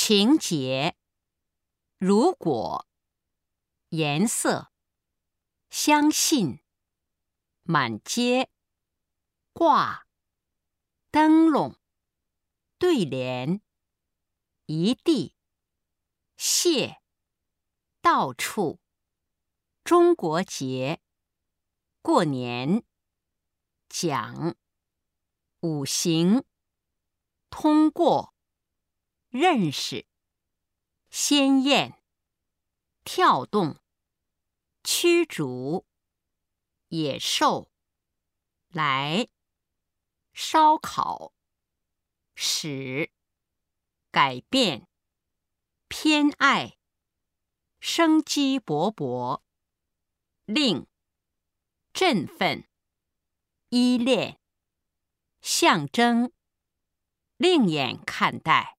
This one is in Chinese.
情节：如果、颜色、相信、满街、挂、灯笼、对联、一地、谢、到处、中国结、过年、讲、五行、通过、认识、鲜艳、跳动、驱逐、野兽、来、烧烤、使、改变、偏爱、生机勃勃、令、振奋、依恋、象征、另眼看待。